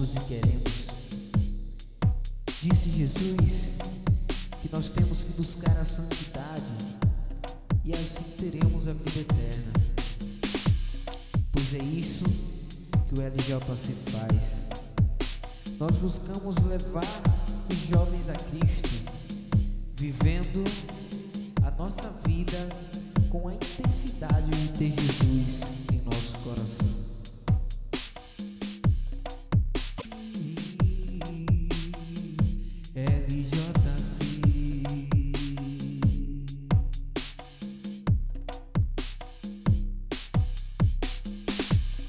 somos e queremos. Disse Jesus que nós temos que buscar a santidade e assim teremos a vida eterna, pois é isso que o LJC faz. Nós buscamos levar os jovens a Cristo, vivendo a nossa vida com a intensidade de ter Jesus em nosso coração.